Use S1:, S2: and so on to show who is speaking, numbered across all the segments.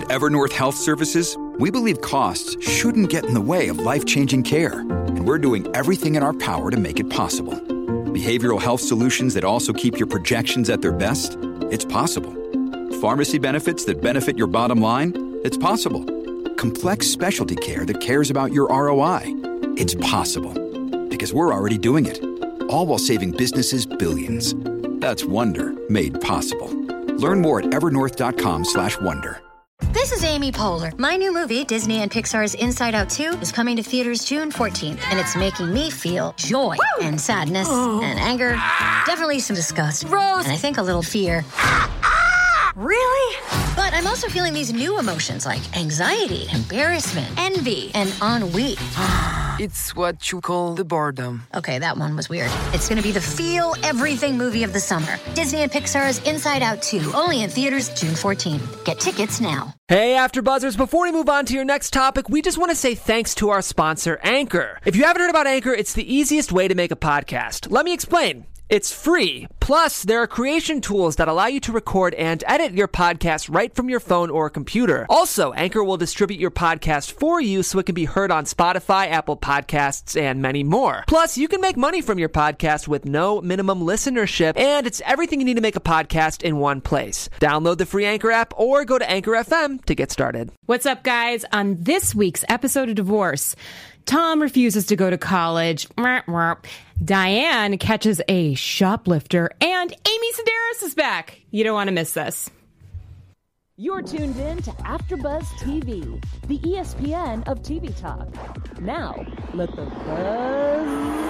S1: At Evernorth Health Services, we believe costs shouldn't get in the way of life-changing care, and we're doing everything in our power to make it possible. Behavioral health solutions that also keep your projections at their best? It's possible. Pharmacy benefits that benefit your bottom line? It's possible. Complex specialty care that cares about your ROI? It's possible. Because we're already doing it. All while saving businesses billions. That's Wonder made possible. Learn more at evernorth.com/wonder.
S2: This is Amy Poehler. My new movie, Disney and Pixar's Inside Out 2, is coming to theaters June 14th, and it's making me feel joy and sadness and anger, definitely some disgust, Rose, and I think a little fear. Really? But I'm also feeling these new emotions like anxiety, embarrassment, envy, and ennui.
S3: It's what you call the boredom.
S2: Okay, that one was weird. It's going to be the feel everything movie of the summer. Disney and Pixar's Inside Out 2, only in theaters June 14th. Get tickets now.
S4: Hey, AfterBuzzers, before we move on to your next topic, we just want to say thanks to our sponsor, Anchor. If you haven't heard about Anchor, it's the easiest way to make a podcast. Let me explain. It's free. Plus, there are creation tools that allow you to record and edit your podcast right from your phone or computer. Also, Anchor will distribute your podcast for you so it can be heard on Spotify, Apple Podcasts, and many more. Plus, you can make money from your podcast with no minimum listenership, and it's everything you need to make a podcast in one place. Download the free Anchor app or go to Anchor FM to get started.
S5: What's up, guys? On this week's episode of Divorce, Tom refuses to go to college. Diane catches a shoplifter, and Amy Sedaris is back. You don't want to miss this.
S6: You're tuned in to AfterBuzz TV, the ESPN of TV talk. Now, let the buzz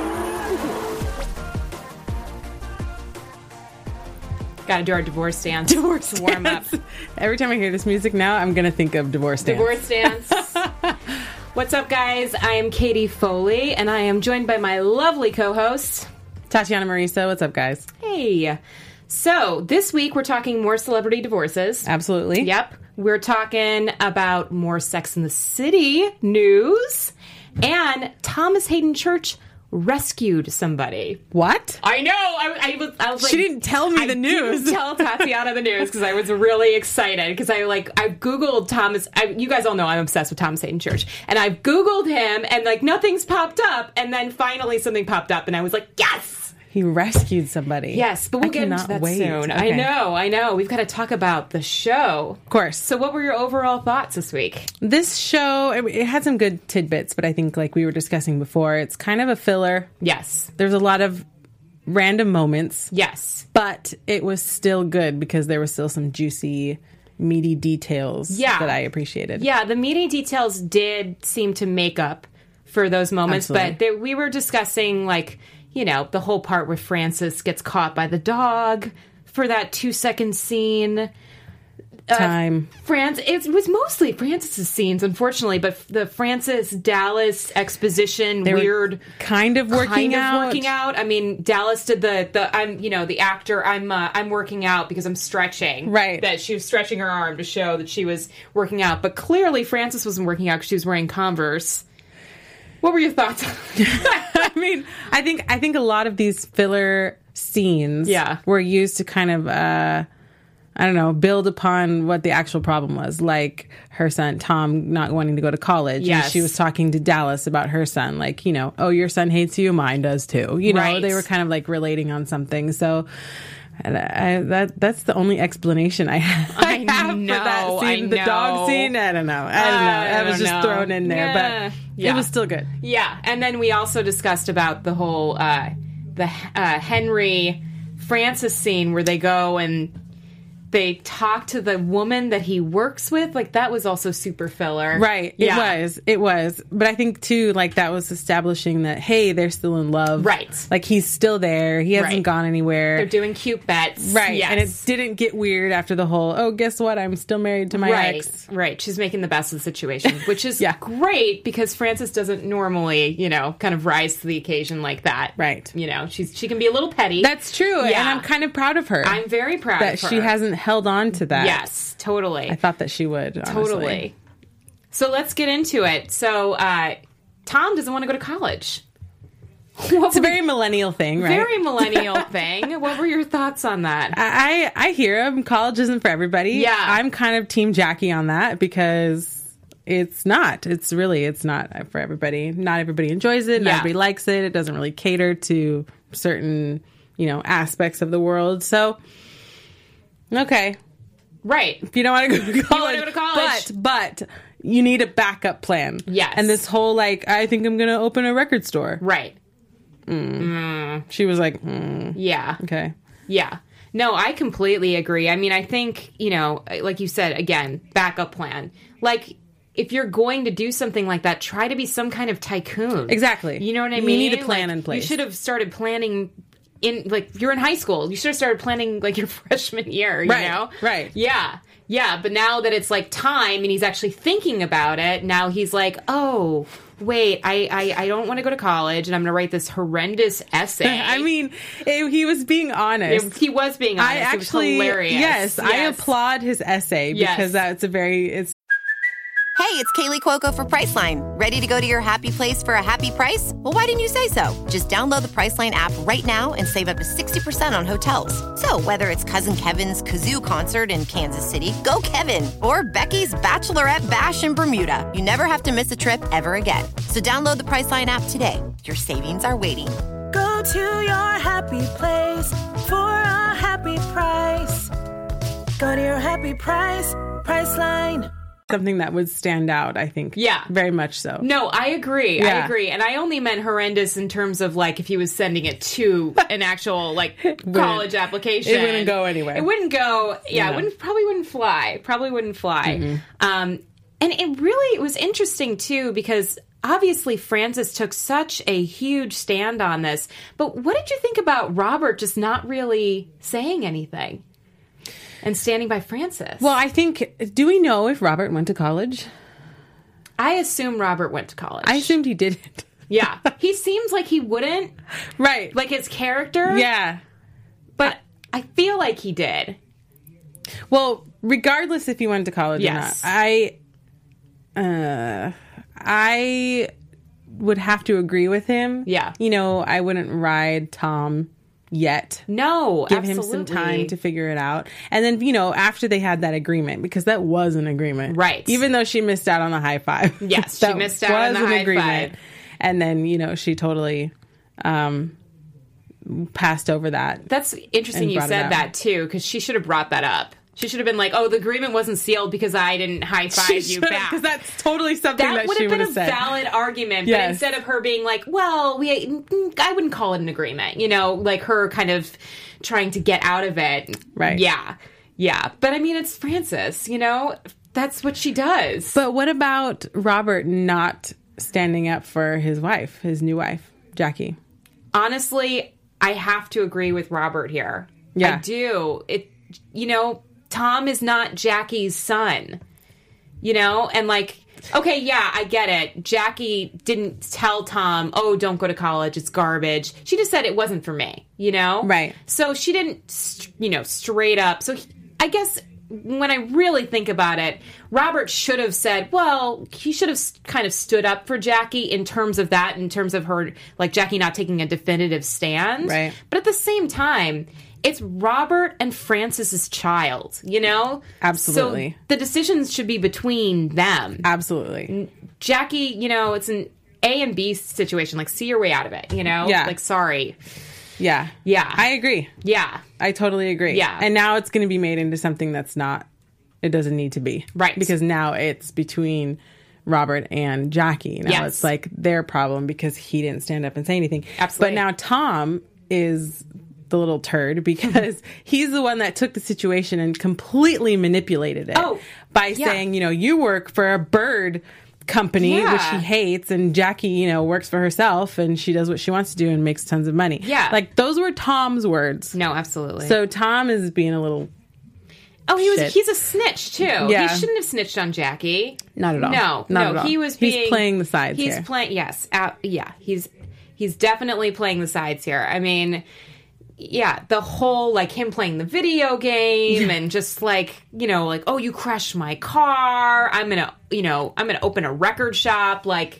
S6: begin.
S5: Gotta do our divorce dance.
S7: Divorce
S5: to warm up.
S7: Every time I hear this music now, I'm gonna think of divorce dance.
S5: Divorce dance. What's up, guys? I am Katie Foley, and I am joined by my lovely co-host,
S7: Tatiana Marisa. What's up, guys?
S5: Hey. So, this week we're talking more celebrity divorces.
S7: Absolutely.
S5: Yep. We're talking about more Sex and the City news, and Thomas Hayden Church rescued somebody.
S7: What?
S5: I know. I was like,
S7: she didn't tell me the news.
S5: I didn't tell Tatiana the news because I was really excited because I Googled Thomas. You guys all know I'm obsessed with Thomas Hayden Church, and I Googled him and nothing's popped up, and then finally something popped up, and I was like, yes.
S7: He rescued somebody.
S5: Yes, but we'll get into that soon. Okay. I know. We've got to talk about the show.
S7: Of course.
S5: So what were your overall thoughts this week?
S7: This show, it had some good tidbits, but I think like we were discussing before, it's kind of a filler.
S5: Yes.
S7: There's a lot of random moments.
S5: Yes.
S7: But it was still good because there was still some juicy, meaty details that I appreciated.
S5: Yeah, the meaty details did seem to make up for those moments. Absolutely. But we were discussing the whole part where Frances gets caught by the dog for that 2-second scene. It was mostly Frances' scenes, unfortunately, but the Frances Dallas exposition, weird,
S7: kind of working
S5: out. I mean, Dallas did the actor. I'm working out because I'm stretching.
S7: Right.
S5: That she was stretching her arm to show that she was working out, but clearly Frances wasn't working out because she was wearing Converse. What were your thoughts?
S7: I mean, I think a lot of these filler scenes were used to kind of, build upon what the actual problem was. Like her son, Tom, not wanting to go to college.
S5: Yes.
S7: And she was talking to Dallas about her son. Like, oh, your son hates you. Mine does too.
S5: Right.
S7: They were kind of like relating on something. So that's the only explanation I have for that scene. The dog scene. I don't know. I was just thrown in there, but it was still good.
S5: Yeah, and then we also discussed about the whole Henry Francis scene where they go and they talk to the woman that he works with. Like, that was also super filler.
S7: Right. It was. But I think, too, that was establishing that, hey, they're still in love.
S5: Right.
S7: Like, he's still there. He hasn't gone anywhere.
S5: They're doing cute bets.
S7: Right.
S5: Yes.
S7: And it didn't get weird after the whole, oh, guess what? I'm still married to my ex.
S5: Right. She's making the best of the situation, which is great because Frances doesn't normally, kind of rise to the occasion like that.
S7: Right.
S5: She can be a little petty.
S7: That's true. Yeah. And I'm kind of proud of her.
S5: I'm very proud of her.
S7: That she hasn't held on to that.
S5: Yes, totally.
S7: I thought that she would, honestly.
S5: Totally. So let's get into it. So Tom doesn't want to go to college.
S7: It's a very millennial thing, right?
S5: Very millennial thing. What were your thoughts on that?
S7: I hear him. College isn't for everybody.
S5: Yeah.
S7: I'm kind of team Jackie on that because it's not. It's not for everybody. Not everybody enjoys it. Not everybody likes it. It doesn't really cater to certain, aspects of the world. So, okay.
S5: Right.
S7: If you don't want to go to college.
S5: You want to go to college.
S7: But you need a backup plan.
S5: Yes.
S7: And this whole, I think I'm going to open a record store.
S5: Right.
S7: She was like,
S5: Yeah.
S7: Okay.
S5: Yeah. No, I completely agree. I mean, I think, like you said, again, backup plan. Like, if you're going to do something like that, try to be some kind of tycoon.
S7: Exactly.
S5: You know what I
S7: You
S5: mean?
S7: need a plan in place.
S5: You should have started planning you're in high school. You should have started planning, your freshman year, you know?
S7: Right.
S5: Yeah. Yeah, but now that it's, time and he's actually thinking about it, now he's like, oh, wait, I don't want to go to college and I'm going to write this horrendous essay.
S7: I mean, he was being honest.
S5: He was being honest. It was hilarious.
S7: Yes, I applaud his essay because it's
S8: Hey, it's Kaylee Cuoco for Priceline. Ready to go to your happy place for a happy price? Well, why didn't you say so? Just download the Priceline app right now and save up to 60% on hotels. So whether it's Cousin Kevin's Kazoo Concert in Kansas City, go Kevin, or Becky's Bachelorette Bash in Bermuda, you never have to miss a trip ever again. So download the Priceline app today. Your savings are waiting.
S9: Go to your happy place for a happy price. Go to your happy price, Priceline.
S7: Something that would stand out, I think.
S5: Yeah.
S7: Very much so.
S5: No, I agree.
S7: Yeah.
S5: I agree. And I only meant horrendous in terms of, if he was sending it to an actual, college application.
S7: It wouldn't go anywhere.
S5: It wouldn't go, it probably wouldn't fly.
S7: Mm-hmm.
S5: And it was interesting, too, because obviously Frances took such a huge stand on this. But what did you think about Robert just not really saying anything? And standing by Frances.
S7: Well, I think, do we know if Robert went to college?
S5: I assume Robert went to college.
S7: I assumed he didn't.
S5: Yeah. He seems like he wouldn't.
S7: Right.
S5: Like his character.
S7: Yeah.
S5: But I feel like he did.
S7: Well, regardless if he went to college or not, I would have to agree with him.
S5: Yeah.
S7: I wouldn't ride Tom yet.
S5: No,
S7: Give him some time to figure it out. And then, after they had that agreement, because that was an agreement.
S5: Right.
S7: Even though she missed out on the high five.
S5: Yes, she missed out on the high five.
S7: And then, she totally passed over that.
S5: That's interesting you said that, too, because she should have brought that up. She should have been like, oh, the agreement wasn't sealed because I didn't high-five you back.
S7: Because that's totally something that she would have said.
S5: That would have been a valid argument.
S7: Yes.
S5: But instead of her being like, well, I wouldn't call it an agreement. Like her kind of trying to get out of it.
S7: Right.
S5: Yeah. Yeah. But I mean, it's Frances, That's what she does.
S7: But what about Robert not standing up for his wife, his new wife, Jackie?
S5: Honestly, I have to agree with Robert here.
S7: Yeah.
S5: I do. Tom is not Jackie's son, and okay, yeah, I get it. Jackie didn't tell Tom, oh, don't go to college. It's garbage. She just said it wasn't for me,
S7: Right.
S5: So she didn't, straight up. So I guess when I really think about it, Robert should have said, well, he should have kind of stood up for Jackie in terms of that, in terms of her, Jackie not taking a definitive stand.
S7: Right.
S5: But at the same time, it's Robert and Frances's child,
S7: Absolutely.
S5: So the decisions should be between them.
S7: Absolutely.
S5: Jackie, it's an A and B situation. See your way out of it,
S7: Yeah.
S5: Sorry.
S7: Yeah.
S5: Yeah.
S7: I agree.
S5: Yeah.
S7: I totally agree.
S5: Yeah.
S7: And now it's going to be made into something that's not, it doesn't need to be.
S5: Right.
S7: Because now it's between Robert and Jackie. Now it's their problem because he didn't stand up and say anything.
S5: Absolutely.
S7: But now Tom is the little turd because he's the one that took the situation and completely manipulated it by saying, you work for a bird company, which he hates, and Jackie, works for herself and she does what she wants to do and makes tons of money.
S5: Yeah.
S7: Those were Tom's words.
S5: No, absolutely.
S7: So Tom is being a little
S5: he's a snitch too.
S7: Yeah.
S5: He shouldn't have snitched on Jackie.
S7: Not at all.
S5: No,
S7: Not at all.
S5: He's
S7: playing the sides here.
S5: He's playing, yes. He's definitely playing the sides here. I mean, yeah, the whole, him playing the video game and just oh, you crashed my car. I'm going to open a record shop.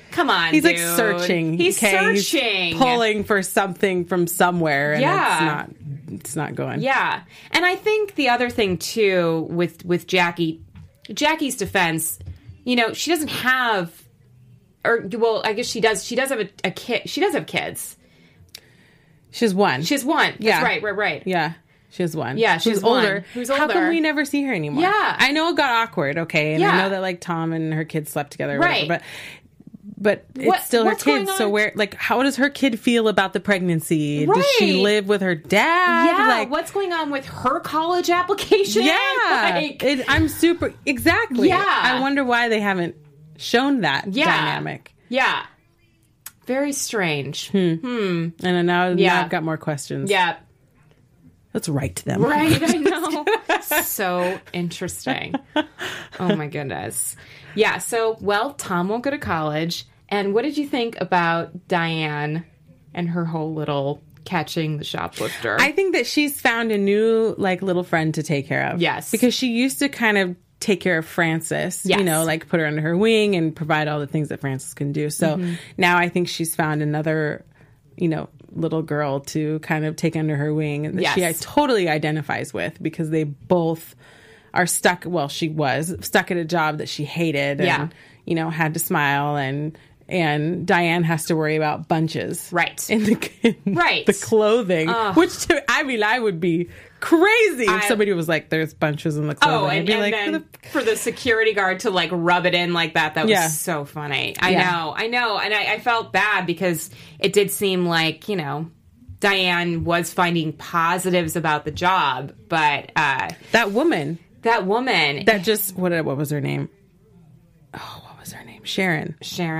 S5: Come on,
S7: He's like
S5: dude.
S7: searching.
S5: He's
S7: okay?
S5: searching.
S7: He's pulling for something from somewhere, and it's not going.
S5: Yeah. And I think the other thing too with Jackie's defense, you know, she doesn't have, or well, I guess she does. She does have a kid. She does have kids.
S7: She has one.
S5: She has one.
S7: Yeah.
S5: That's right.
S7: Yeah. She has one.
S5: Yeah,
S7: who's older.
S5: Who's
S7: How
S5: older.
S7: come we never see her anymore?
S5: Yeah.
S7: I know it got awkward, okay? And I know that, like, Tom and her kids slept together or whatever, but it's still her kid. So where, like, how does her kid feel about the pregnancy?
S5: Right.
S7: Does she live with her dad?
S5: Yeah.
S7: Like,
S5: What's going on with her college application?
S7: Yeah. I'm super, exactly.
S5: Yeah.
S7: I wonder why they haven't shown that dynamic.
S5: Yeah. Very strange.
S7: And now I've got more questions.
S5: Yeah.
S7: Let's write to them.
S5: Right, I know. So interesting. Oh, my goodness. Yeah, so, well, Tom won't go to college. And what did you think about Diane and her whole little catching the shoplifter?
S7: I think that she's found a new, like, little friend to take care of.
S5: Yes.
S7: Because she used to kind of take care of Frances, you know, like put her under her wing and provide all the things that Frances can do. So now I think she's found another, you know, little girl to kind of take under her wing and that she totally identifies with, because they both are stuck. Well, she was stuck at a job that she hated and, you know, had to smile, and Diane has to worry about bunches.
S5: Right.
S7: In the clothing, which I would be crazy if somebody was like, there's bunches in the clothing.
S5: Oh, and
S7: like,
S5: then for the security guard to like rub it in like that was so funny. I know. And I felt bad because it did seem like, you know, Diane was finding positives about the job, but
S7: that woman that just what was her name? Oh, what was her name? Sharon.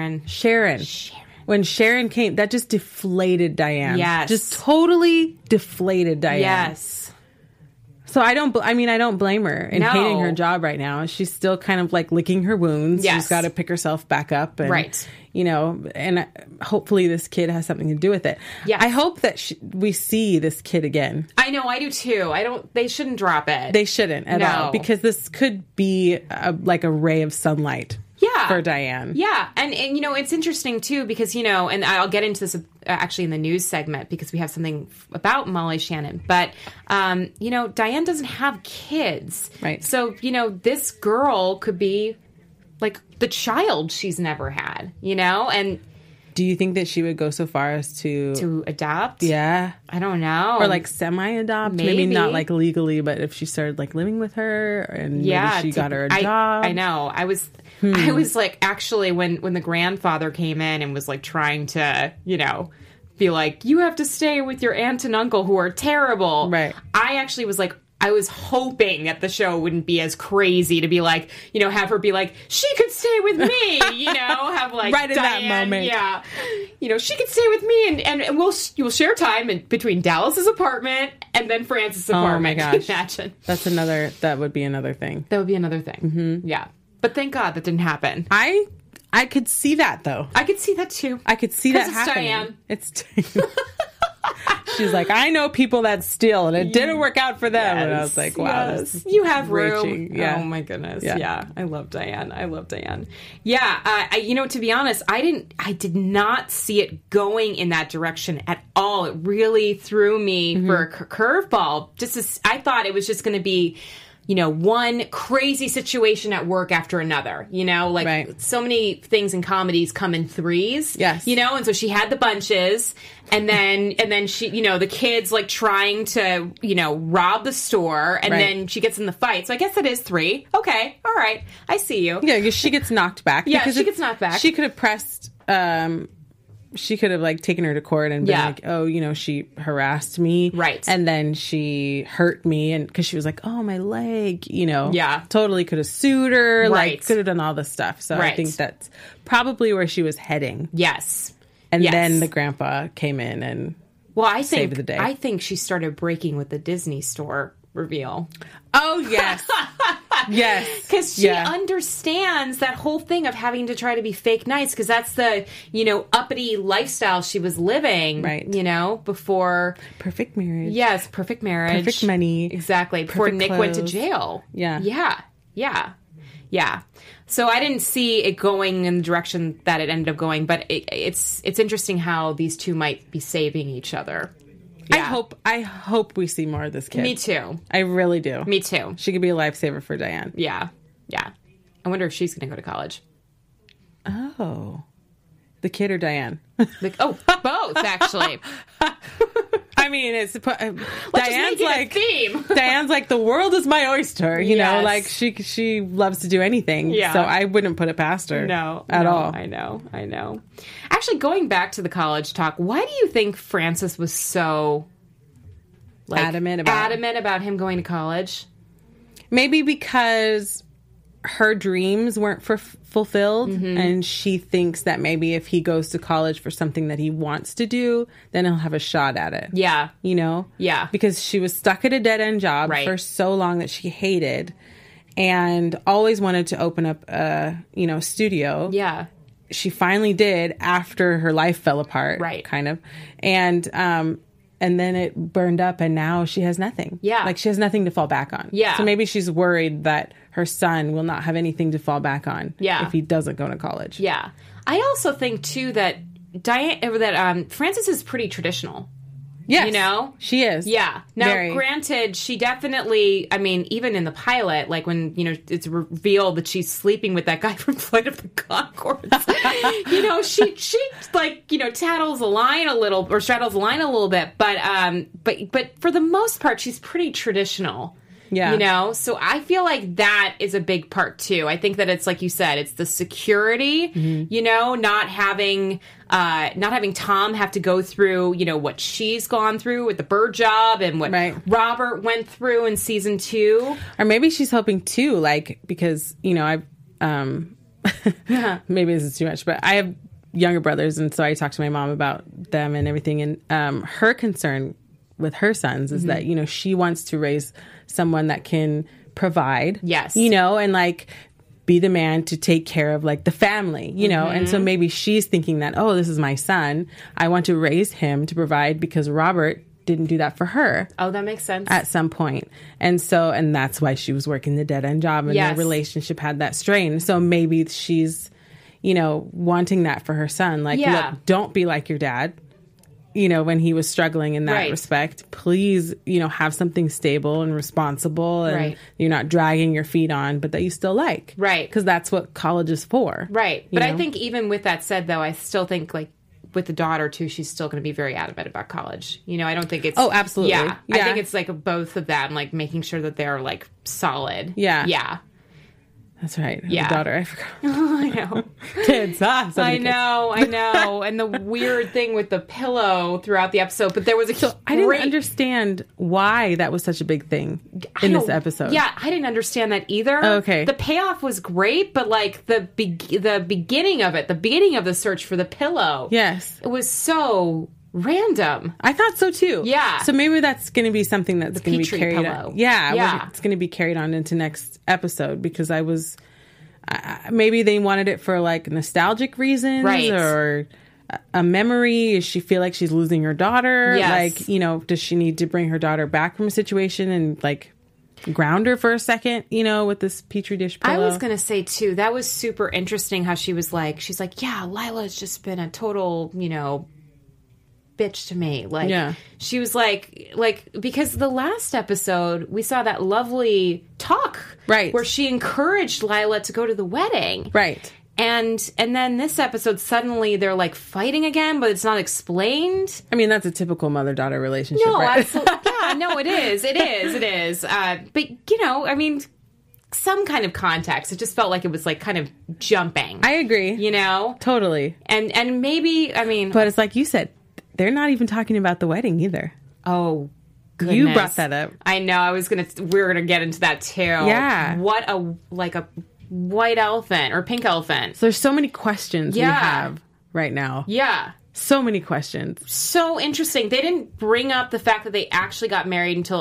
S7: When Sharon came, that just deflated Diane.
S5: Yes.
S7: Just totally deflated Diane.
S5: Yes.
S7: So I don't blame her in hating her job right now. She's still kind of like licking her wounds.
S5: Yes.
S7: She's got to pick herself back up. And, you know, and hopefully this kid has something to do with it.
S5: Yes.
S7: I hope that we see this kid again.
S5: I know, I do too. They shouldn't drop it.
S7: They shouldn't at all, because this could be like a ray of sunlight. For Diane.
S5: Yeah. And, you know, it's interesting, too, because, you know, and I'll get into this actually in the news segment because we have something about Molly Shannon. But, you know, Diane doesn't have kids.
S7: Right.
S5: So, you know, this girl could be like the child she's never had, you know? And
S7: do you think that she would go so far as to
S5: adopt?
S7: Yeah.
S5: I don't know.
S7: Or like semi-adopt? Maybe not like legally, but if she started like living with her and maybe she got her a job.
S5: I know. I was like, actually, when the grandfather came in and was like trying to, you know, be like, you have to stay with your aunt and uncle who are terrible.
S7: Right.
S5: I actually was like, I was hoping that the show wouldn't be as crazy to be like, you know, have her be like, she could stay with me, you know, have like
S7: right in
S5: Diane,
S7: that moment.
S5: Yeah. You know, she could stay with me and we'll share time between Dallas's apartment and then Frances' apartment.
S7: Oh my gosh.
S5: Imagine.
S7: That would be another thing.
S5: That would be another thing.
S7: Mm-hmm.
S5: Yeah. But thank God that didn't happen.
S7: I could see that, though.
S5: I could see that, too.
S7: I could see that happening.
S5: Diane.
S7: It's She's like, I know people that steal, and it didn't work out for them. And I was like, wow.
S5: Yes. You have room.
S7: Reaching. Yeah.
S5: Oh, my goodness. Yeah. I love Diane. Yeah. You know, to be honest, I did not see it going in that direction at all. It really threw me for a curveball. I thought it was just going to be, you know, one crazy situation at work after another, you know, like so many things in comedies come in threes, you know, and so she had the bunches and then she, you know, the kids like trying to, you know, rob the store and then she gets in the fight. So I guess that is 3. Okay. All right. I see you.
S7: Yeah. Because she gets knocked back.
S5: Yeah. She gets knocked back.
S7: She could have pressed, she could have like taken her to court and been like, oh, you know, she harassed me.
S5: Right.
S7: And then she hurt me. And because she was like, oh, my leg, you know.
S5: Yeah.
S7: Totally could have sued her.
S5: Right.
S7: Like could have done all this stuff. So I think that's probably where she was heading.
S5: Yes.
S7: And then the grandpa came in and saved the day.
S5: I think she started breaking with the Disney store reveal.
S7: Oh, yes. Yes.
S5: Because she understands that whole thing of having to try to be fake nice, because that's the, you know, uppity lifestyle she was living, you know, before.
S7: Perfect marriage.
S5: Yes, perfect marriage.
S7: Perfect money.
S5: Exactly. Before Nick went to jail.
S7: Yeah.
S5: Yeah. Yeah. Yeah. So I didn't see it going in the direction that it ended up going, but it's interesting how these two might be saving each other. Yeah.
S7: I hope we see more of this kid.
S5: Me too.
S7: I really do.
S5: Me too.
S7: She could be a lifesaver for Diane.
S5: Yeah. Yeah. I wonder if she's going to go to college.
S7: Oh. The kid or Diane?
S5: Both, actually.
S7: I mean, it's
S5: Diane's like a theme.
S7: Diane's like, the world is my oyster. You know,
S5: Yes.
S7: like she loves to do anything.
S5: Yeah.
S7: So I wouldn't put it past her. At all.
S5: I know. Actually, going back to the college talk, why do you think Francis was so
S7: adamant
S5: about him going to college?
S7: Maybe because her dreams weren't fulfilled, and she thinks that maybe if he goes to college for something that he wants to do, then he'll have a shot at it.
S5: Yeah.
S7: You know?
S5: Yeah.
S7: Because she was stuck at a dead-end job for so long that she hated and always wanted to open up a, studio.
S5: Yeah.
S7: She finally did after her life fell apart.
S5: Right.
S7: Kind of. And then it burned up, and now she has nothing.
S5: Yeah.
S7: Like, she has nothing to fall back on.
S5: Yeah.
S7: So maybe she's worried that her son will not have anything to fall back on if he doesn't go to college.
S5: Yeah. I also think, too, that Frances is pretty traditional.
S7: Yes.
S5: You know?
S7: She is.
S5: Yeah. Now, granted, she definitely, I mean, even in the pilot, like when, it's revealed that she's sleeping with that guy from Flight of the Conchords, she tattles the line a little, or straddles the line a little bit, but for the most part, she's pretty traditional.
S7: Yeah.
S5: So I feel like that is a big part too. I think that it's like you said, it's the security, not having Tom have to go through, what she's gone through with the bird job and what Robert went through in season 2.
S7: Or maybe she's hoping too, like, because, maybe this is too much, but I have younger brothers, and so I talk to my mom about them and everything. And her concern with her sons is that, she wants to raise someone that can provide, and like be the man to take care of like the family, and so maybe she's thinking that, oh, this is my son. I want to raise him to provide because Robert didn't do that for her.
S5: Oh, that makes sense.
S7: At some point. And that's why she was working the dead end job, and their relationship had that strain. So maybe she's, wanting that for her son. Like, look, don't be like your dad. When he was struggling in that respect, please, have something stable and responsible and you're not dragging your feet on, but that you still like.
S5: Right.
S7: Because that's what college is for.
S5: Right. But I think even with that said, though, I still think, like, with the daughter, too, she's still going to be very adamant about college. I don't think it's...
S7: Oh, absolutely.
S5: Yeah. I think it's, like, both of them, like, making sure that they're, like, solid.
S7: Yeah.
S5: Yeah.
S7: That's right.
S5: Yeah.
S7: The daughter, I forgot.
S5: I know.
S7: Kids.
S5: I know. And the weird thing with the pillow throughout the episode, but there was
S7: I didn't understand why that was such a big thing in this episode.
S5: Yeah, I didn't understand that either.
S7: Okay.
S5: The payoff was great, but like the beginning of it, the beginning of the search for the pillow.
S7: Yes.
S5: It was so random.
S7: I thought so too.
S5: Yeah.
S7: So maybe that's going to be something that's going to be carried
S5: pillow.
S7: on. Yeah. It's going to be carried on into next episode because maybe they wanted it for like nostalgic reasons,
S5: right?
S7: Or a memory. Does she feel like she's losing her daughter?
S5: Yes.
S7: Like, does she need to bring her daughter back from a situation and like ground her for a second, with this Petri dish pillow?
S5: I was going to say too, that was super interesting how she's like, yeah, Lila's just been a total, bitch to me. Like, she was like, because the last episode we saw that lovely talk,
S7: right,
S5: where she encouraged Lila to go to the wedding,
S7: right,
S5: and then this episode suddenly they're like fighting again, but it's not explained.
S7: I mean, that's a typical mother-daughter relationship.
S5: No,
S7: right?
S5: absolutely, yeah, no, it is. But I mean, some kind of context. It just felt like it was like kind of jumping.
S7: I agree. Totally.
S5: And maybe, I mean,
S7: but it's like you said. They're not even talking about the wedding either.
S5: Oh, goodness.
S7: You brought that up.
S5: I know. We were gonna get into that too.
S7: Yeah.
S5: What a white elephant or pink elephant.
S7: So there's so many questions we have right now.
S5: Yeah.
S7: So many questions.
S5: So interesting. They didn't bring up the fact that they actually got married until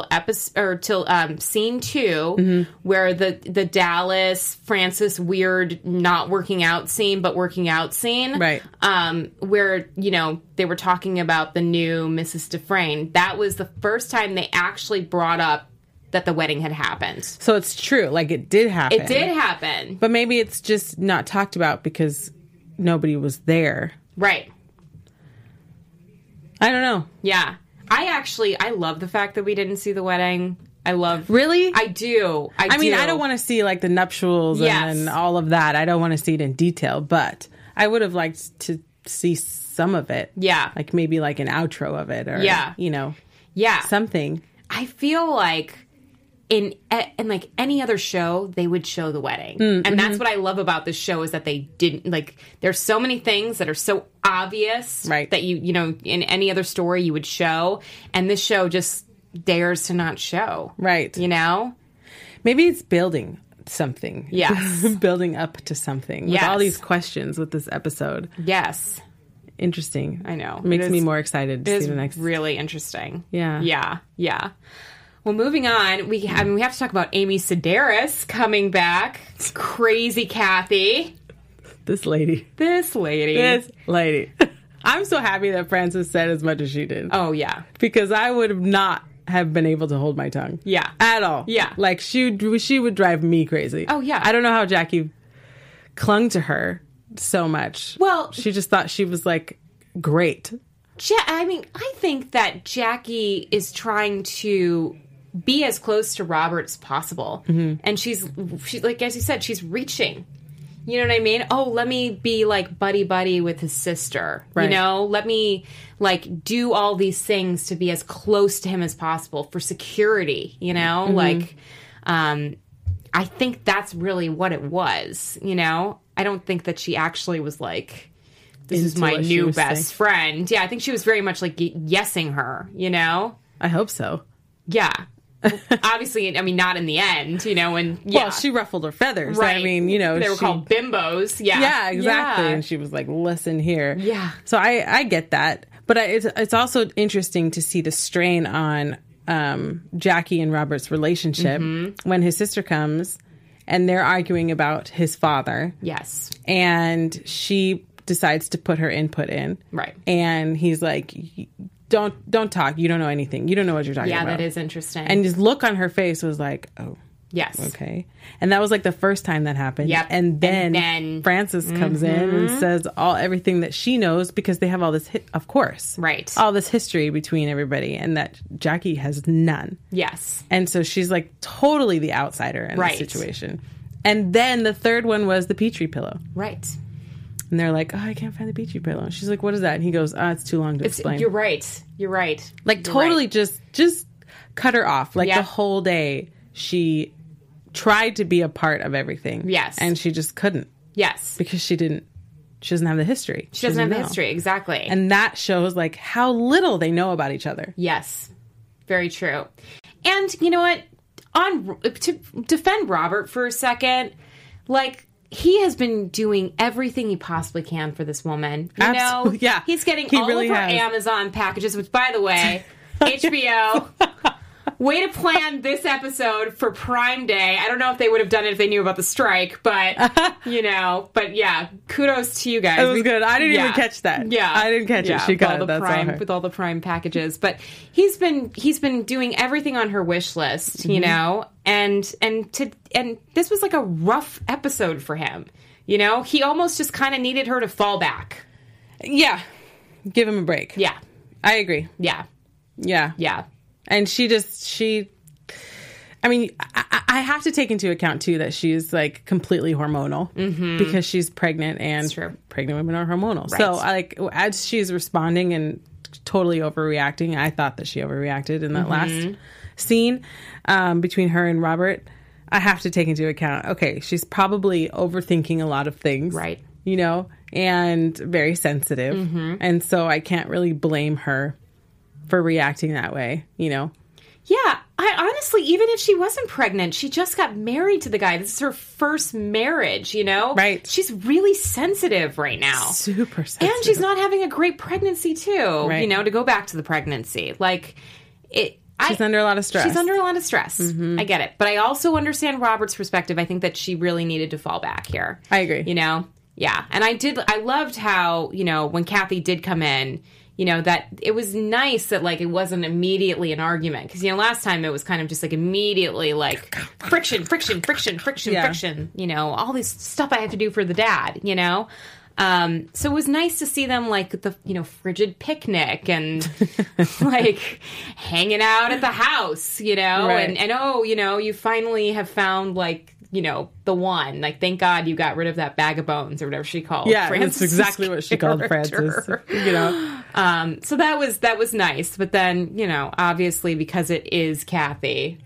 S5: scene 2, where the Dallas Francis weird not working out scene, but working out scene,
S7: right?
S5: Where they were talking about the new Mrs. Dufresne. That was the first time they actually brought up that the wedding had happened.
S7: So it's true. Like, it did happen.
S5: It did happen.
S7: But maybe it's just not talked about because nobody was there.
S5: Right.
S7: I don't know.
S5: Yeah. I love the fact that we didn't see the wedding.
S7: Really?
S5: I do.
S7: I mean, I don't want to see, like, the nuptials and all of that. I don't want to see it in detail, but I would have liked to see some of it.
S5: Yeah.
S7: Like, maybe, like, an outro of it or, you know, something.
S5: I feel like in like any other show, they would show the wedding. And that's what I love about this show is that they didn't, like, there's so many things that are so obvious that you know, in any other story you would show. And this show just dares to not show.
S7: Right.
S5: You know?
S7: Maybe it's building something.
S5: Yes.
S7: Building up to something. With all these questions with this episode.
S5: Yes.
S7: Interesting.
S5: I know.
S7: Makes me more excited to see the next.
S5: Really interesting.
S7: Yeah.
S5: Yeah. Yeah. Well, moving on, we have to talk about Amy Sedaris coming back. Crazy Kathy.
S7: This lady. I'm so happy that Frances said as much as she did.
S5: Oh, yeah.
S7: Because I would not have been able to hold my tongue.
S5: Yeah.
S7: At all.
S5: Yeah.
S7: Like, she would drive me crazy.
S5: Oh, yeah.
S7: I don't know how Jackie clung to her so much.
S5: Well,
S7: she just thought she was, like, great.
S5: I mean, I think that Jackie is trying to be as close to Robert as possible. And she's like, as you said, she's reaching. You know what I mean? Oh, let me be like buddy with his sister. Right. You know, let me like do all these things to be as close to him as possible for security, you know? Like, I think that's really what it was, you know? I don't think that she actually was like, this is my new best friend. Yeah, I think she was very much like yesing her, you know?
S7: I hope so.
S5: Yeah. Obviously, I mean, not in the end, you know, and
S7: well, she ruffled her feathers.
S5: Right.
S7: I mean, you know,
S5: they were called bimbos. Yeah.
S7: Yeah, exactly. Yeah. And she was like, listen here.
S5: Yeah.
S7: So I get that. But it's also interesting to see the strain on Jackie and Robert's relationship when his sister comes and they're arguing about his father.
S5: Yes.
S7: And she decides to put her input in.
S5: Right.
S7: And he's like, Don't talk. You don't know anything. You don't know what you're talking about.
S5: Yeah, that is interesting.
S7: And his look on her face was like, oh.
S5: Yes.
S7: Okay. And that was like the first time that happened.
S5: Yep.
S7: And then Frances comes in and says everything that she knows because they have all this, of course.
S5: Right.
S7: All this history between everybody and that Jackie has none.
S5: Yes.
S7: And so she's like totally the outsider in this situation. And then the third one was the Petri pillow.
S5: Right.
S7: And they're like, oh, I can't find the Petri pillow. And she's like, what is that? And he goes, it's too long to explain.
S5: You're right. You're right.
S7: Like, totally just cut her off. Like, the whole day, she tried to be a part of everything.
S5: Yes.
S7: And she just couldn't.
S5: Yes.
S7: Because she doesn't have the history.
S5: She doesn't have the history, exactly.
S7: And that shows, like, how little they know about each other.
S5: Yes. Very true. And, you know what? To defend Robert for a second, like, he has been doing everything he possibly can for this woman. You know?
S7: Yeah.
S5: He's getting all of her Amazon packages, which, by the way, HBO, way to plan this episode for Prime Day. I don't know if they would have done it if they knew about the strike, but, you know, but yeah, kudos to you guys.
S7: It was good. I didn't even catch that.
S5: Yeah.
S7: I didn't catch it. She got it.
S5: That's with all the Prime packages. But he's been doing everything on her wish list, you know, and this was like a rough episode for him. You know, he almost just kind of needed her to fall back.
S7: Yeah. Give him a break.
S5: Yeah.
S7: I agree.
S5: Yeah.
S7: Yeah.
S5: Yeah.
S7: And I mean, I have to take into account, too, that she's, like, completely hormonal because she's pregnant and pregnant women are hormonal. Right. So, like, as she's responding and totally overreacting, I thought that she overreacted in that last scene between her and Robert. I have to take into account, okay, she's probably overthinking a lot of things.
S5: Right.
S7: You know, and very sensitive. And so I can't really blame her for reacting that way, you know?
S5: Yeah, I honestly, even if she wasn't pregnant, she just got married to the guy. This is her first marriage, you know?
S7: Right.
S5: She's really sensitive right now.
S7: Super sensitive.
S5: And she's not having a great pregnancy, too, you know, to go back to the pregnancy. Like,
S7: she's under a lot of stress.
S5: She's under a lot of stress. I get it. But I also understand Robert's perspective. I think that she really needed to fall back here.
S7: I agree.
S5: You know? Yeah. And I loved how, you know, when Kathy did come in, that it was nice that, like, it wasn't immediately an argument. Because, last time it was kind of just, like, immediately, like, friction, all this stuff I have to do for the dad, So it was nice to see them, like, the, frigid picnic and, like, hanging out at the house,
S7: Right.
S5: and you finally have found, like, the one. Like, thank God you got rid of that bag of bones or whatever she called.
S7: Yeah,
S5: Frances'
S7: that's exactly what she called Frances.
S5: So that was nice. But then, obviously because it is Kathy,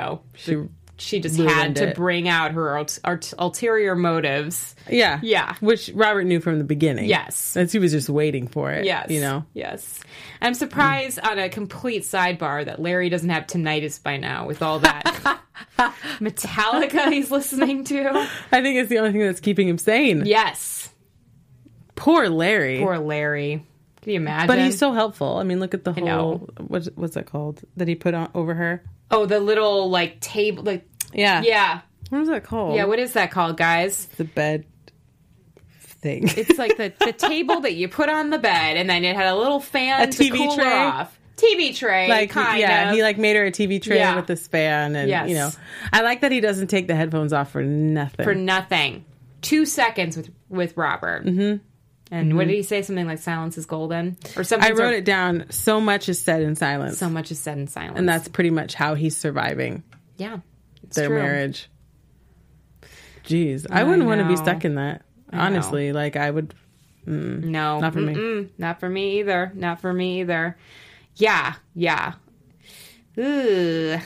S5: she just had to bring out her ulterior motives.
S7: Yeah.
S5: Yeah.
S7: Which Robert knew from the beginning.
S5: Yes.
S7: And he was just waiting for it.
S5: Yes. Yes. I'm surprised on a complete sidebar that Larry doesn't have tinnitus by now with all that Metallica he's listening to.
S7: I think it's the only thing that's keeping him sane.
S5: Yes.
S7: Poor Larry.
S5: Can you imagine?
S7: But he's so helpful. I mean, look at the whole, what's that called that he put on over her?
S5: Oh, the little, like, table, like...
S7: Yeah.
S5: Yeah.
S7: What is that called?
S5: Yeah, what is that called, guys?
S7: The bed thing.
S5: It's like the table that you put on the bed, and then it had a little fan to
S7: TV
S5: cool
S7: tray.
S5: her off. TV tray,
S7: like,
S5: kind
S7: of.
S5: He,
S7: like, made her a TV tray with this fan, and, I like that he doesn't take the headphones off for nothing.
S5: For nothing. 2 seconds with Robert. Mm-hmm. And what did he say? Something like silence is golden? Or something.
S7: I wrote it down. So much is said in silence.
S5: So much is said in silence.
S7: And that's pretty much how he's surviving.
S5: Yeah.
S7: Their marriage. Jeez. I wouldn't want to be stuck in that. Honestly. Like, I would...
S5: no.
S7: Not for me.
S5: Not for me either. Not for me either. Yeah. Yeah. Ugh.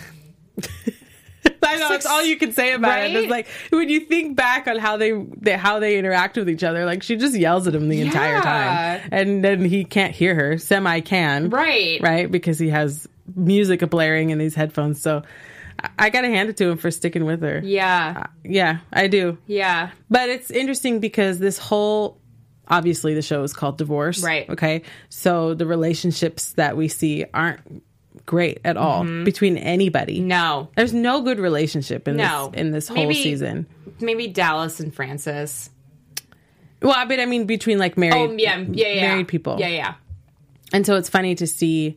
S7: I know, that's all you can say about it. It's like, when you think back on how they interact with each other, like, she just yells at him the entire time. And then he can't hear her. Semi-can. Right? Because he has music blaring in these headphones. So I got to hand it to him for sticking with her.
S5: Yeah.
S7: Yeah, I do.
S5: Yeah.
S7: But it's interesting because this whole... Obviously, the show is called Divorce.
S5: Right.
S7: Okay? So the relationships that we see aren't great at all between anybody.
S5: No.
S7: There's no good relationship in this whole season.
S5: Maybe Dallas and Frances.
S7: Well, I mean between, like, married married people.
S5: Yeah, yeah.
S7: And so it's funny to see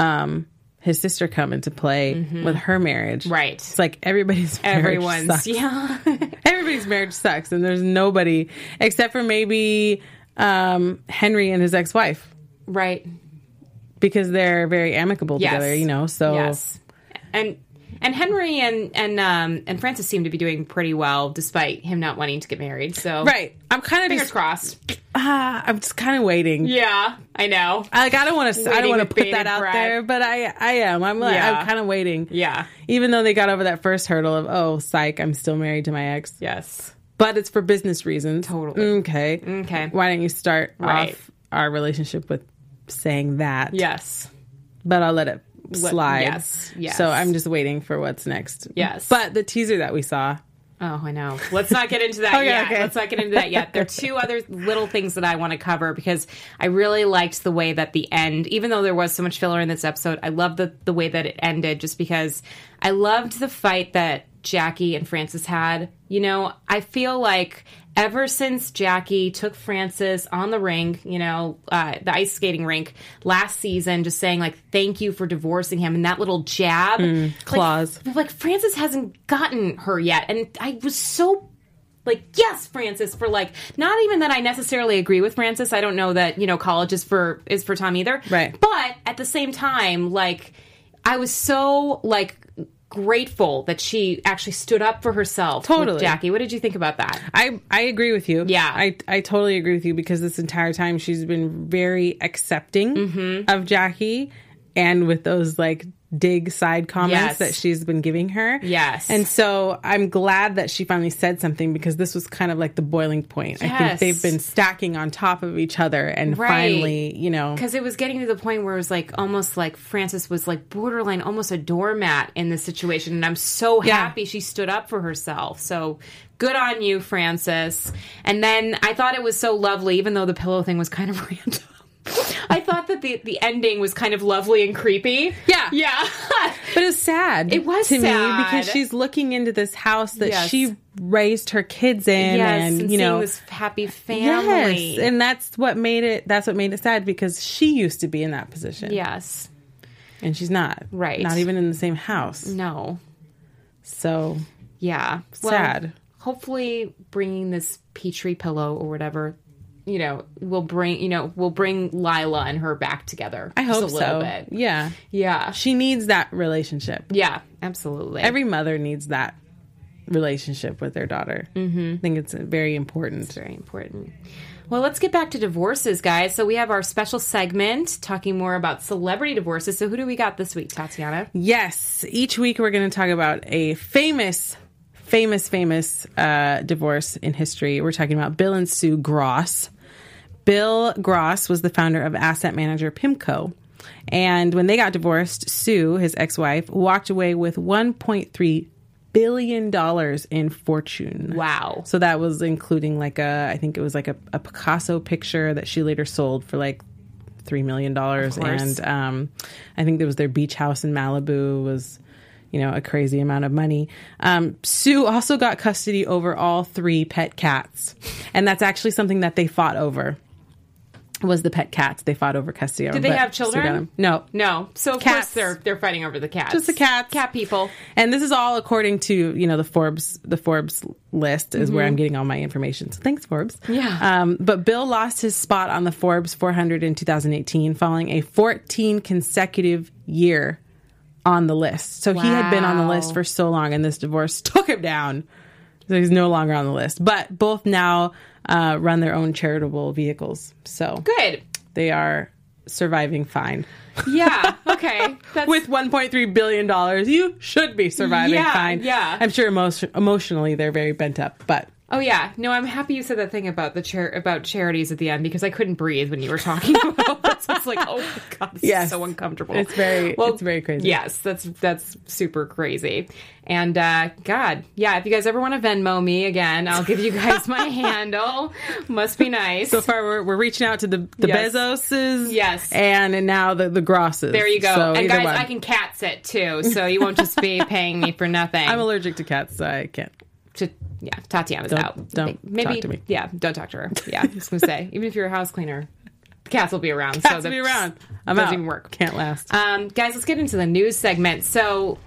S7: his sister come into play with her marriage.
S5: Right.
S7: It's like everybody's sucks.
S5: Yeah.
S7: Everybody's marriage sucks, and there's nobody except for maybe Henry and his ex-wife.
S5: Right.
S7: Because they're very amicable together, so...
S5: Yes. And Henry and Frances seem to be doing pretty well, despite him not wanting to get married, so...
S7: Right. I'm kind of
S5: fingers crossed.
S7: I'm just kind of waiting.
S5: Yeah, I know.
S7: Like, I don't want to put that out there, but I am. I'm kind of waiting.
S5: Yeah.
S7: Even though they got over that first hurdle of, oh, psych, I'm still married to my ex.
S5: Yes.
S7: But it's for business reasons.
S5: Totally.
S7: Okay. Why don't you start off our relationship with saying that?
S5: Yes.
S7: But I'll let it slide.
S5: Yes.
S7: So I'm just waiting for what's next.
S5: Yes.
S7: But the teaser that we saw...
S5: Oh, I know. Let's not get into that yet. Okay. Let's not get into that yet. There are two other little things that I want to cover because I really liked the way that the end, even though there was so much filler in this episode, I loved the way that it ended just because I loved the fight that Jackie and Frances had. I feel like ever since Jackie took Frances on the rink, the ice skating rink last season, just saying, like, thank you for divorcing him, and that little jab.
S7: Claws.
S5: Like, Frances hasn't gotten her yet. And I was so, like, yes, Frances, for, like, not even that I necessarily agree with Frances. I don't know that, college is for Tom either.
S7: Right.
S5: But at the same time, like, I was so, like, grateful that she actually stood up for herself with Jackie. What did you think about that?
S7: I agree with you.
S5: Yeah.
S7: I totally agree with you because this entire time she's been very accepting of Jackie and with those, like, dig side comments that she's been giving her.
S5: Yes.
S7: And so I'm glad that she finally said something because this was kind of like the boiling point.
S5: Yes.
S7: I think they've been stacking on top of each other and finally,
S5: Because it was getting to the point where it was like almost like Frances was like borderline almost a doormat in this situation. And I'm so happy she stood up for herself. So good on you, Frances. And then I thought it was so lovely, even though the pillow thing was kind of random. I thought that the ending was kind of lovely and creepy.
S7: Yeah.
S5: Yeah.
S7: But it was sad.
S5: It was
S7: to
S5: sad.
S7: me because she's looking into this house that she raised her kids in,
S5: and
S7: you know,
S5: this happy family.
S7: Yes, and that's what made it sad, because she used to be in that position.
S5: Yes.
S7: And she's not.
S5: Right.
S7: Not even in the same house.
S5: No.
S7: So,
S5: yeah.
S7: Sad.
S5: Well, hopefully bringing this Petri pillow or whatever, you know, will bring Lila and her back together.
S7: I hope
S5: just a little bit.
S7: Yeah.
S5: Yeah.
S7: She needs that relationship.
S5: Yeah, absolutely.
S7: Every mother needs that relationship with their daughter. Mm-hmm. I think it's very important.
S5: It's very important. Well, let's get back to divorces, guys. So we have our special segment talking more about celebrity divorces. So who do we got this week, Tatiana?
S7: Yes. Each week we're going to talk about a famous divorce in history. We're talking about Bill and Sue Gross. Bill Gross was the founder of asset manager PIMCO. And when they got divorced, Sue, his ex-wife, walked away with $1.3 billion in fortune.
S5: Wow.
S7: So that was including I think it was a Picasso picture that she later sold for like $3 million. And I think there was their beach house in Malibu was, you know, a crazy amount of money. Sue also got custody over all 3 pet cats. And that's actually something that they fought over. Was the pet cats. They fought over custody of them.
S5: Did they have children?
S7: No.
S5: So of course they're fighting over the cats.
S7: Just the cats.
S5: Cat people.
S7: And this is all according to, you know, the Forbes list is where I'm getting all my information. So thanks, Forbes.
S5: Yeah.
S7: But Bill lost his spot on the Forbes 400 in 2018 following a 14 consecutive year on the list. So he had been on the list for so long, and this divorce took him down. So he's no longer on the list. But both now run their own charitable vehicles. So
S5: good.
S7: They are surviving fine.
S5: Yeah. Okay.
S7: With $1.3 billion, you should be surviving fine.
S5: Yeah.
S7: I'm sure emotionally they're very bent up, but.
S5: Oh yeah, no, I'm happy you said that thing about about charities at the end, because I couldn't breathe when you were talking about it. So it's like, oh my god, this is so uncomfortable.
S7: It's very crazy.
S5: Yes, that's super crazy. And God, yeah, if you guys ever want to Venmo me again, I'll give you guys my handle. Must be nice.
S7: So far, we're reaching out to the Bezoses,
S5: yes,
S7: and now the Grosses.
S5: There you go.
S7: So
S5: and guys, I can cat sit too, so you won't just be paying me for nothing.
S7: I'm allergic to cats, so I can't.
S5: Yeah, Tatiana's out.
S7: Don't talk to me.
S5: Yeah, don't talk to her. Yeah, I was going to say, even if you're a house cleaner, the cats will be around.
S7: Cats will be around. I'm
S5: doesn't
S7: out.
S5: even work.
S7: Can't last.
S5: Guys, let's get into the news segment. So,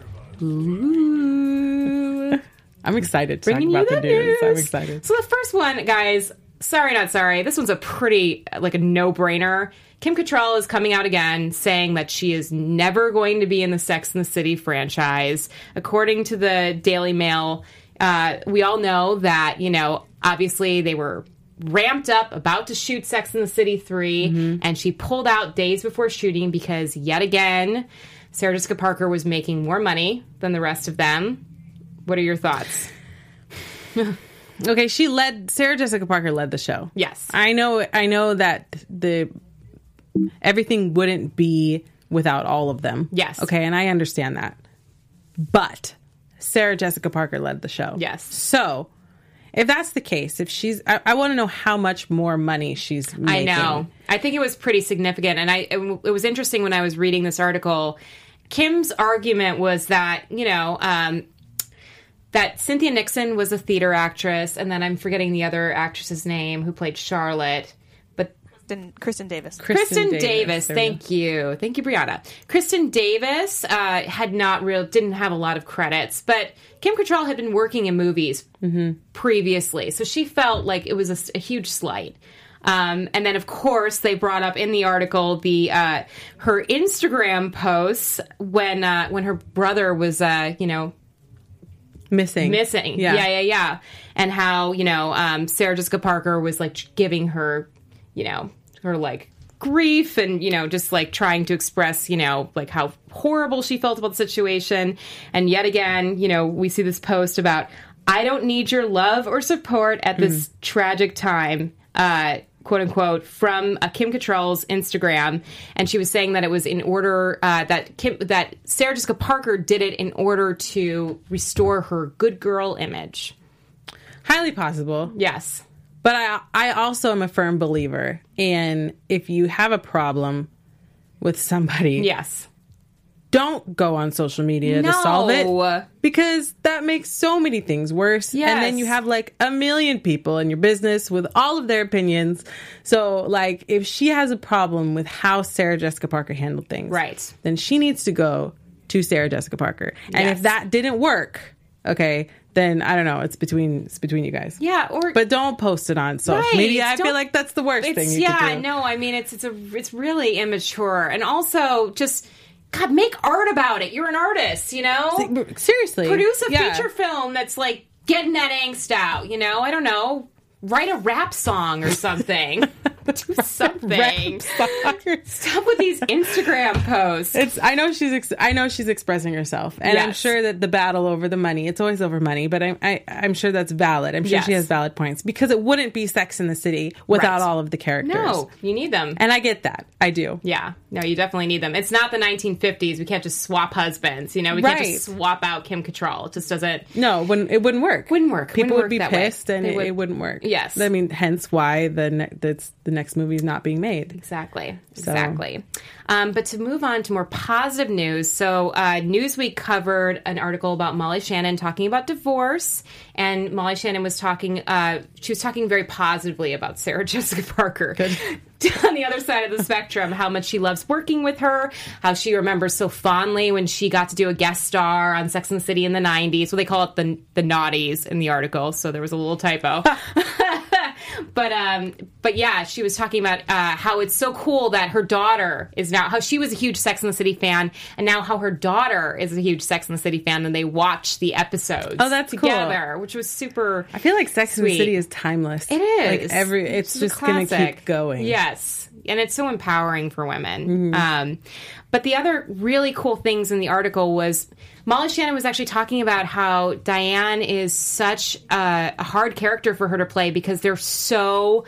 S7: I'm excited to talk about the news. I'm excited.
S5: So the first one, guys, sorry, not sorry. This one's a pretty, a no-brainer. Kim Cattrall is coming out again saying that she is never going to be in the Sex and the City franchise. According to the Daily Mail, we all know that, you know, obviously they were ramped up, about to shoot Sex and the City 3, and she pulled out days before shooting because, yet again, Sarah Jessica Parker was making more money than the rest of them. What are your thoughts?
S7: Okay, Sarah Jessica Parker led the show.
S5: Yes.
S7: I know that everything wouldn't be without all of them.
S5: Yes.
S7: Okay, and I understand that. But Sarah Jessica Parker led the show.
S5: Yes.
S7: So, if that's the case, if I want to know how much more money she's making.
S5: I know. I think it was pretty significant. And it was interesting when I was reading this article. Kim's argument was that, you know, that Cynthia Nixon was a theater actress. And then I'm forgetting the other actress's name who played Charlotte.
S10: Kristen Davis.
S5: Kristen Davis. Thank you, Brianna. Kristen Davis didn't have a lot of credits, but Kim Cattrall had been working in movies previously, so she felt like it was a huge slight. And then, of course, they brought up in the article her Instagram posts when her brother was,
S7: missing.
S5: Yeah. And how, you know, Sarah Jessica Parker was like giving her, you know, her like grief and, you know, just like trying to express, you know, like how horrible she felt about the situation. And yet again, you know, we see this post about, I don't need your love or support at this tragic time, quote unquote, from Kim Cattrall's Instagram. And she was saying that it was in order that Sarah Jessica Parker did it in order to restore her good girl image.
S7: Highly possible.
S5: Yes.
S7: But I also am a firm believer in, if you have a problem with somebody,
S5: yes,
S7: don't go on social media to solve it, because that makes so many things worse.
S5: Yes.
S7: And then you have like a million people in your business with all of their opinions. So like if she has a problem with how Sarah Jessica Parker handled things,
S5: right,
S7: then she needs to go to Sarah Jessica Parker. And
S5: Yes.
S7: if that didn't work, okay, then I don't know. It's between you guys.
S5: Yeah,
S7: but don't post it on social media. I feel like that's the worst thing you could do.
S5: No, I mean it's really immature, and also just God, make art about it. You're an artist, you know.
S7: Seriously,
S5: produce a feature film that's like getting that angst out. You know, I don't know. Write a rap song or something. Do something. Stop with these Instagram posts.
S7: I know she's expressing herself, and I'm sure that the battle over the money, it's always over money, but I'm sure that's valid. I'm sure she has valid points, because it wouldn't be Sex in the City without all of the characters.
S5: No, you need them,
S7: and I get that. I do.
S5: Yeah, no, you definitely need them. It's not the 1950s. We can't just swap husbands. You know, we can't just swap out Kim Cattrall. It just doesn't.
S7: No, it wouldn't work. People would be pissed, and it wouldn't work.
S5: Yes,
S7: I mean, hence why the next movie is not being made.
S5: Exactly. But to move on to more positive news, so Newsweek covered an article about Molly Shannon talking about divorce, and Molly Shannon was talking. She was talking very positively about Sarah Jessica Parker.
S7: Good.
S5: On the other side of the spectrum, how much she loves working with her, how she remembers so fondly when she got to do a guest star on Sex and the City in the 90s. So they call it the naughties in the article, so there was a little typo. But yeah, she was talking about how it's so cool that her daughter is now, how she was a huge Sex and the City fan, and now how her daughter is a huge Sex and the City fan, and they watch the episodes together,
S7: cool.
S5: which was super.
S7: I feel like Sex and the City is timeless.
S5: It is.
S7: Like it's just going to keep going.
S5: Yes. And it's so empowering for women. Mm-hmm. But the other really cool things in the article was Molly Shannon was actually talking about how Diane is such a hard character for her to play because they're so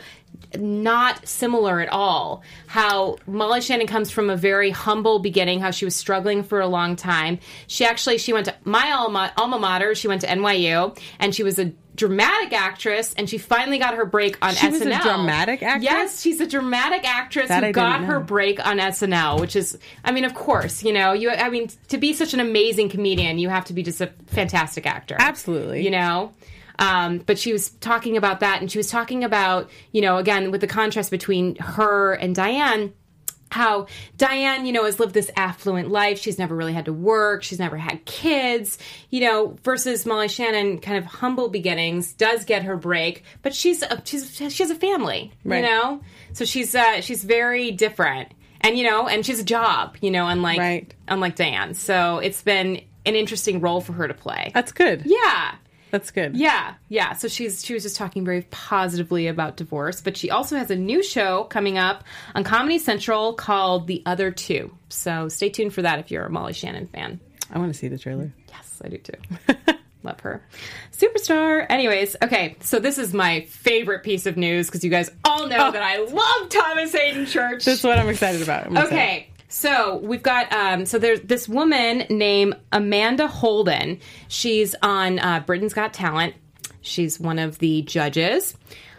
S5: not similar at all. How Molly Shannon comes from a very humble beginning, how she was struggling for a long time. She went to my alma mater. She went to NYU, and she was a dramatic actress, and she finally got her break on SNL.
S7: She was a dramatic actress?
S5: Yes, she's a dramatic actress who got her break on SNL, which is, I mean, of course, you know, to be such an amazing comedian, you have to be just a fantastic actor.
S7: Absolutely.
S5: You know? But she was talking about that, and she was talking about, you know, again, with the contrast between her and Diane, how Diane, you know, has lived this affluent life. She's never really had to work. She's never had kids, you know, versus Molly Shannon, kind of humble beginnings, does get her break, but she has a family, you know? So she's very different. And, you know, and she has a job, you know, unlike Diane. So it's been an interesting role for her to play.
S7: That's good.
S5: Yeah.
S7: That's good.
S5: Yeah. So she was just talking very positively about divorce, but she also has a new show coming up on Comedy Central called The Other Two. So stay tuned for that if you're a Molly Shannon fan.
S7: I want to see the trailer.
S5: Yes, I do too. Love her. Superstar. Anyways, okay, so this is my favorite piece of news because you guys all know that I love Thomas Hayden Church.
S7: That's what I'm excited about.
S5: Okay. So we've got, so there's this woman named Amanda Holden. She's on Britain's Got Talent. She's one of the judges.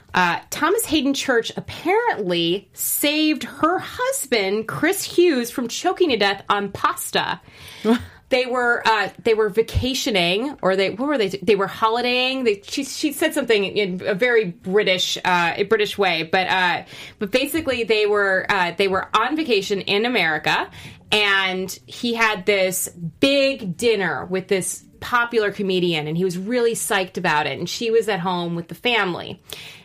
S5: Thomas Hayden Church apparently saved her husband, Chris Hughes, from choking to death on pasta. They were vacationing, or they were holidaying. She said something in a very British way, but basically they were on vacation in America, and he had this big dinner with this popular comedian, and he was really psyched about it. And she was at home with the family,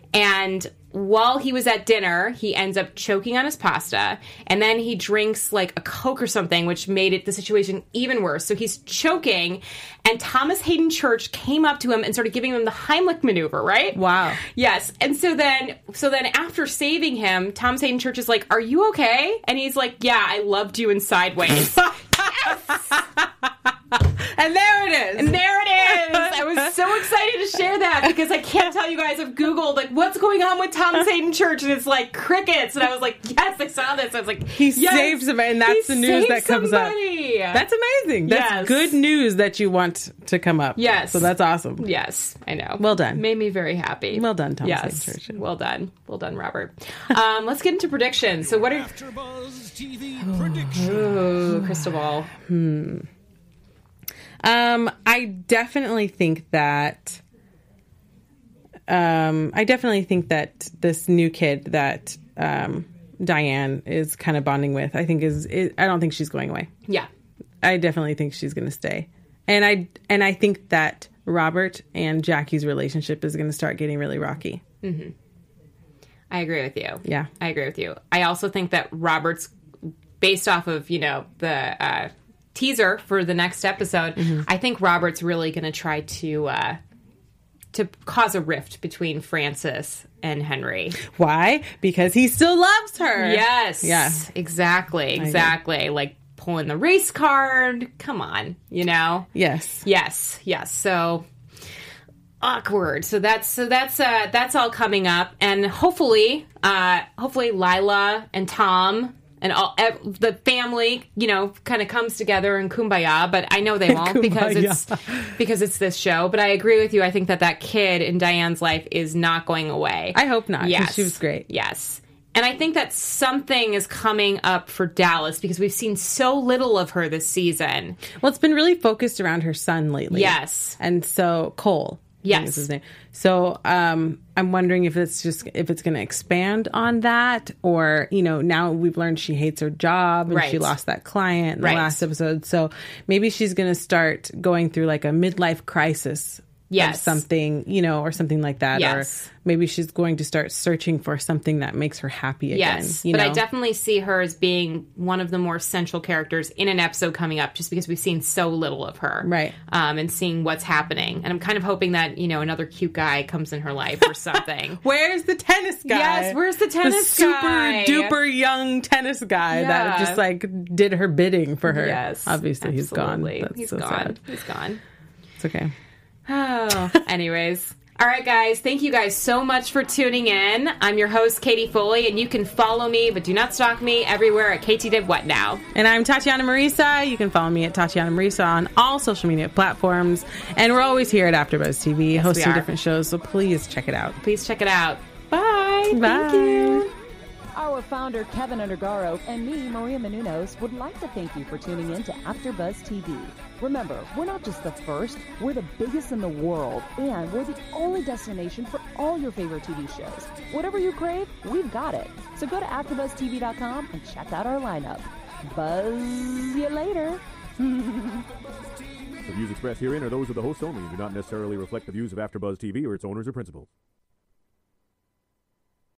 S5: and while he was at dinner, he ends up choking on his pasta, and then he drinks like a Coke or something, which made the situation even worse. So he's choking, and Thomas Hayden Church came up to him and started giving him the Heimlich maneuver, right?
S7: Wow.
S5: Yes. And so then after saving him, Thomas Hayden Church is like, "Are you okay?" And he's like, "Yeah, I loved you in Sideways."
S7: And there it is.
S5: And there it is. I was so excited to share that because I can't tell you guys. I've Googled, like, what's going on with Thomas Hayden Church? And it's like crickets. And I was like, yes, I saw this. I was like,
S7: he saved somebody. And that's the news that comes up. That's amazing. That's good news that you want to come up.
S5: Yes.
S7: So that's awesome.
S5: Yes, I know.
S7: Well done.
S5: Made me very happy.
S7: Well done, Thomas
S5: Hayden
S7: Church.
S5: Well done. Well done, Robert. Let's get into predictions. So what are...
S11: AfterBuzz TV predictions.
S5: Ooh, crystal ball.
S7: I definitely think that this new kid that Diane is kind of bonding with, I don't think she's going away.
S5: Yeah.
S7: I definitely think she's going to stay. And I think that Robert and Jackie's relationship is going to start getting really rocky.
S5: Mm-hmm. I agree with you.
S7: Yeah.
S5: I agree with you. I also think that Robert's, based off of, the teaser for the next episode, I think Robert's really going to try to cause a rift between Frances and Henry.
S7: Why? Because he still loves her.
S5: Yes.
S7: Yeah.
S5: Exactly. Like pulling the race card. Come on,
S7: Yes.
S5: So awkward. So that's all coming up, and hopefully Lila and Tom and all the family, kind of comes together in kumbaya. But I know they won't because it's this show. But I agree with you. I think that kid in Diane's life is not going away.
S7: I hope not.
S5: Yes,
S7: she was great.
S5: Yes. And I think that something is coming up for Dallas because we've seen so little of her this season.
S7: Well, it's been really focused around her son lately.
S5: Yes.
S7: And so Cole.
S5: Yes.
S7: Is his name. So I'm wondering if it's going to expand on that, or, now we've learned she hates her job and she lost that client in the last episode. So maybe she's going to start going through like a midlife crisis.
S5: Yes.
S7: Of something, or something like that.
S5: Yes.
S7: Or maybe she's going to start searching for something that makes her happy again.
S5: Yes. But I definitely see her as being one of the more central characters in an episode coming up just because we've seen so little of her.
S7: Right.
S5: And seeing what's happening. And I'm kind of hoping that, another cute guy comes in her life or something.
S7: Where's the tennis guy?
S5: Yes, where's the tennis guy?
S7: Super duper young tennis guy that just like did her bidding for her.
S5: Yes.
S7: Obviously, he's gone. That's
S5: He's
S7: so
S5: gone.
S7: sad.
S5: He's gone.
S7: It's okay.
S5: Oh, anyways. All right, guys. Thank you guys so much for tuning in. I'm your host, Katie Foley, and you can follow me, but do not stalk me, everywhere at KT Did What Now.
S7: And I'm Tatiana Marisa. You can follow me at Tatiana Marisa on all social media platforms. And we're always here at AfterBuzz TV, hosting different shows, so please check it out.
S5: Please check it out. Bye.
S7: Bye.
S5: Thank you.
S6: Our founder, Kevin Undergaro, and me, Maria Menounos, would like to thank you for tuning in to AfterBuzz TV. Remember, we're not just the first, we're the biggest in the world, and we're the only destination for all your favorite TV shows. Whatever you crave, we've got it. So go to AfterBuzzTV.com and check out our lineup. Buzz you later.
S12: The views expressed herein are those of the hosts only and do not necessarily reflect the views of AfterBuzz TV or its owners or principals.